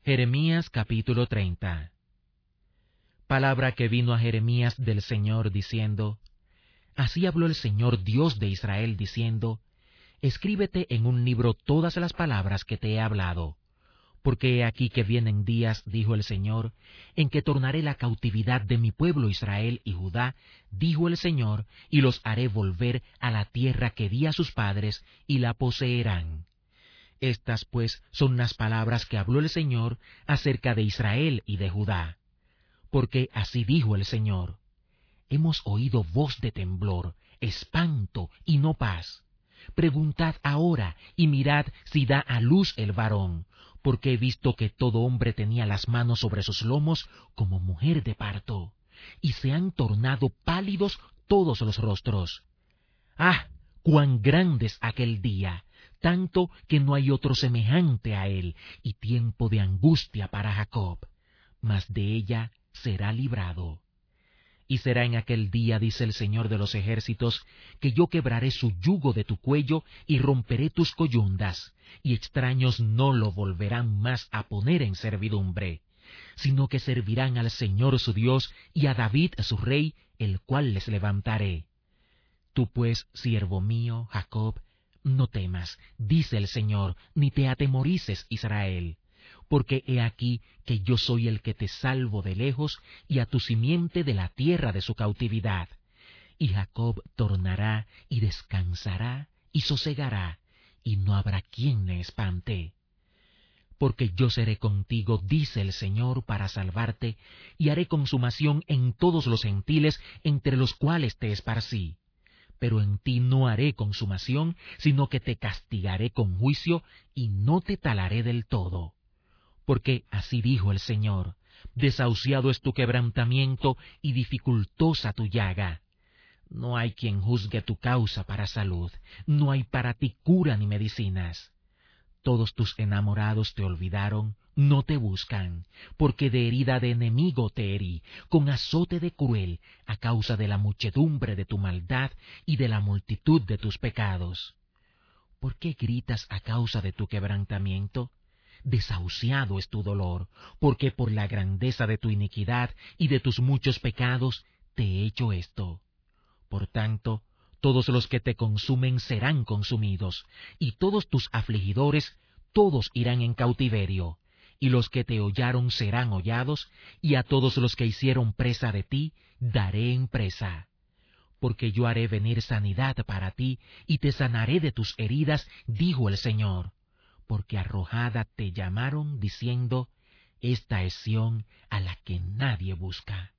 Jeremías capítulo 30. Palabra que vino a Jeremías del Señor diciendo: Así habló el Señor Dios de Israel diciendo: Escríbete en un libro todas las palabras que te he hablado. Porque he aquí que vienen días, dijo el Señor, en que tornaré la cautividad de mi pueblo Israel y Judá, dijo el Señor, y los haré volver a la tierra que di a sus padres, y la poseerán. Estas, pues, son las palabras que habló el Señor acerca de Israel y de Judá. Porque así dijo el Señor: Hemos oído voz de temblor, espanto y no paz. Preguntad ahora y mirad si da a luz el varón, porque he visto que todo hombre tenía las manos sobre sus lomos como mujer de parto, y se han tornado pálidos todos los rostros. ¡Ah! ¡Cuán grande es aquel día! Tanto que no hay otro semejante a él, y tiempo de angustia para Jacob, mas de ella será librado. Y será en aquel día, dice el Señor de los ejércitos, que yo quebraré su yugo de tu cuello y romperé tus coyundas, y extraños no lo volverán más a poner en servidumbre, sino que servirán al Señor su Dios y a David su rey, el cual les levantaré. Tú pues, siervo mío, Jacob, no temas, dice el Señor, ni te atemorices, Israel. Porque he aquí que yo soy el que te salvo de lejos y a tu simiente de la tierra de su cautividad. Y Jacob tornará y descansará y sosegará, y no habrá quien le espante. Porque yo seré contigo, dice el Señor, para salvarte, y haré consumación en todos los gentiles entre los cuales te esparcí. Pero en ti no haré consumación, sino que te castigaré con juicio, y no te talaré del todo. Porque así dijo el Señor: desahuciado es tu quebrantamiento y dificultosa tu llaga. No hay quien juzgue tu causa para salud, no hay para ti cura ni medicinas. Todos tus enamorados te olvidaron, no te buscan, porque de herida de enemigo te herí, con azote de cruel, a causa de la muchedumbre de tu maldad y de la multitud de tus pecados. ¿Por qué gritas a causa de tu quebrantamiento? Desahuciado es tu dolor, porque por la grandeza de tu iniquidad y de tus muchos pecados te he hecho esto. Por tanto, todos los que te consumen serán consumidos, y todos tus afligidores, todos irán en cautiverio, y los que te hollaron serán hollados, y a todos los que hicieron presa de ti, daré en presa. Porque yo haré venir sanidad para ti, y te sanaré de tus heridas, dijo el Señor. Porque arrojada te llamaron, diciendo: Esta es Sión a la que nadie busca.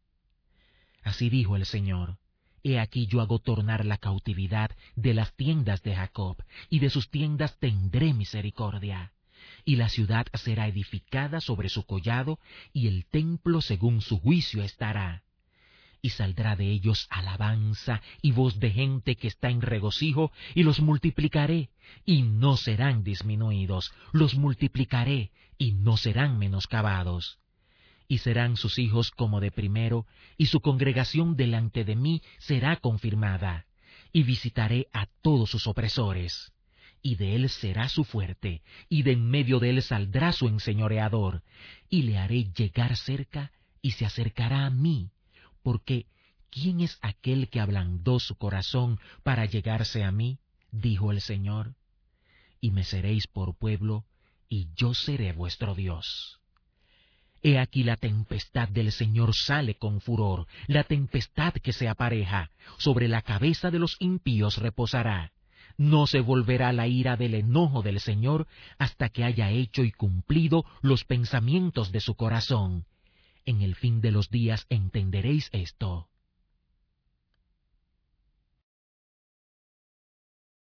Así dijo el Señor: He aquí yo hago tornar la cautividad de las tiendas de Jacob, y de sus tiendas tendré misericordia. Y la ciudad será edificada sobre su collado, y el templo según su juicio estará. Y saldrá de ellos alabanza y voz de gente que está en regocijo, y los multiplicaré, y no serán disminuidos, los multiplicaré, y no serán menoscabados. Y serán sus hijos como de primero, y su congregación delante de mí será confirmada, y visitaré a todos sus opresores. Y de él será su fuerte, y de en medio de él saldrá su enseñoreador, y le haré llegar cerca, y se acercará a mí. Porque, ¿quién es aquel que ablandó su corazón para llegarse a mí? Dijo el Señor. Y me seréis por pueblo, y yo seré vuestro Dios. He aquí la tempestad del Señor sale con furor, la tempestad que se apareja, sobre la cabeza de los impíos reposará. No se volverá la ira del enojo del Señor hasta que haya hecho y cumplido los pensamientos de su corazón. En el fin de los días entenderéis esto.